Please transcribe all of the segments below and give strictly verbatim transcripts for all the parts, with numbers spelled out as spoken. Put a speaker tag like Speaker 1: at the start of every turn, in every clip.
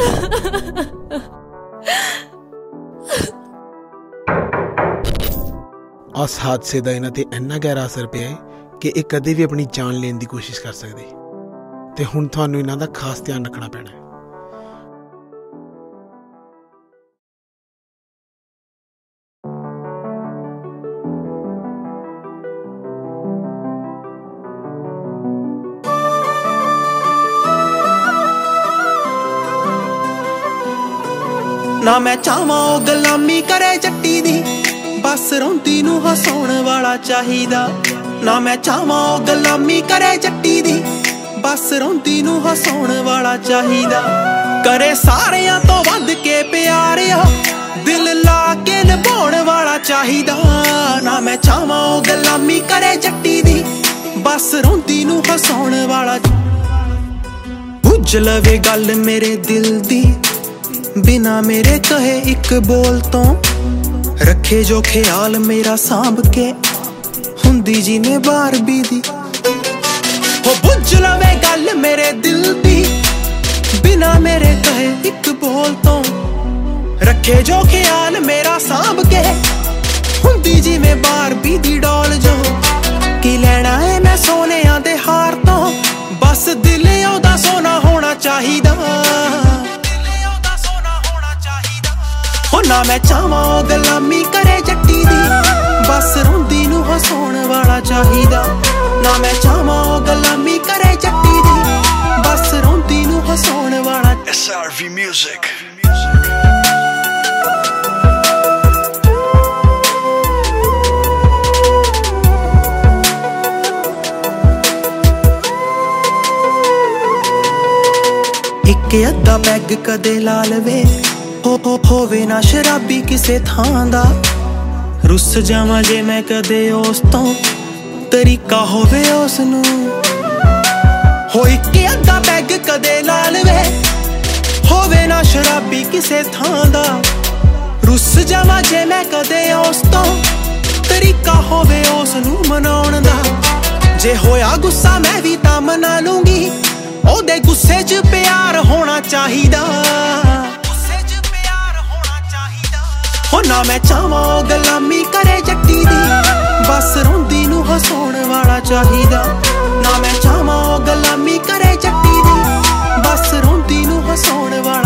Speaker 1: उस हादसे का इन्हां ते इन्ना गहरा असर पिया है कि ये कदे भी अपनी जान लेने की कोशिश कर सकते, ते हुण तुहानूं इन्हां दा खास ध्यान रखना पैना है।
Speaker 2: ना मैं चाहवां ओ गुलामी करे जट्टी दी, बस रोंदी नूं हसाउण वाला चाहिदा। ना मैं चाहवां ओ गुलामी करे जट्टी दी, बस रोंदी नूं हसाउण वाला चाहिदा। करे सारियां तो वध के प्यार आ, दिल ला के निभाउण वाला चाहिदा। ना मैं चाहवां ओ गुलामी करे जट्टी दी, बस रोंदी नूं हसाउण वाला। बुझ लवे गल मेरे दिल दी, बिना मेरे कहे एक बोल तो, रखे जो ख्याल मेरा सांभ के, हुंदी जी ने बार भी दी। हो बुझ लवे गल मेरे दिल दी, बिना मेरे कहे एक बोल तो, रखे जो ख्याल मेरा सांभ के, हुंदी जी में बार भी दी डोल। जो की लेना है मैं सोने दे हार तो, बस दिल ओदा सोना होना चाहिदा। ना मैं चाहवां ओ गुलामी करे जट्टी दी, बस रोंदी नूं हसाउण वाला चाहिदा। ना मैं चाहवां ओ गुलामी करे जट्टी दी, बस रोंदी नूं हसाउण वाला। S R V music. एक अद्धा पैग कदे ला लवे, हो हो होवे ना शराबी किसे थां दा, रुस जावां जे मैं कदे उस तो, तरीका होवे उस नूं। हो इक अद्धा पैग कदे ला लवे, होवे ना शराबी किसे थां दा, रुस जावां जे मैं कदे उस तो, तरीका होवे उस नूं मनाउण दा। जे होया गुस्सा मैं भी तां मना लूंगी, ओदे गुस्से च प्यार होना चाहिदा। हो ना मैं चाहवां ओ गुलामी करे जट्टी दी, बस रोंदी नूं हसाउण वाला चाहिदा। ना मैं चाहवां ओ गुलामी करे जट्टी दी, बस रोंदी नूं हसाउण वाला।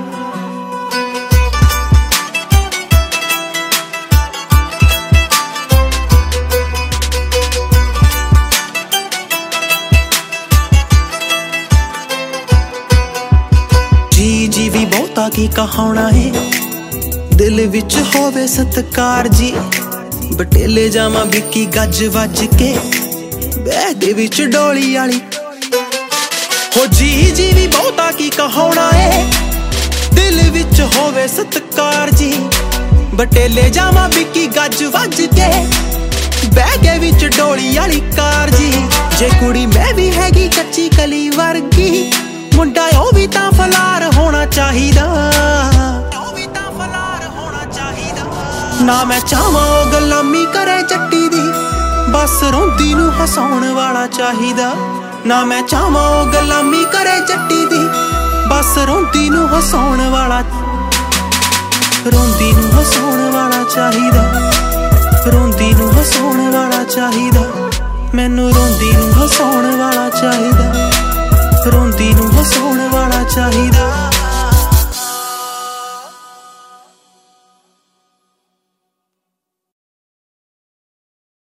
Speaker 2: जी जी भी बहुता की कहाउणा है, दिल विच होवे सत्कार जी, बटेले जावां बिकी गज वज के, बैग दे विच डोली आली। हो जी जी भी बहुता की कहाउणा है, दिल विच होवे सत्कार जी, बटेले जावां बिकी गज वज के, बैग विच डोली आली कार जी। जे कुड़ी मैं भी हैगी कच्ची कली वर्गी, मुंडा ओ भी तां फलार होना चाहिदा। ना मैं चाहवां ओ गुलामी करे जट्टी दी, बस रोंदी नूं हसाउण वाला चाहिदा। ना मैं चाहवां ओ गुलामी करे जट्टी दी, बस रोंदी नूं हसाउण वाला। रोंदी नूं हसाउण वाला चाहिदा, रोंदी नूं हसाउण वाला चाहिदा। मैनू रोंदी नूं हसाउण वाला चाहिदा, रोंदी नूं हसाउण वाला चाहिदा।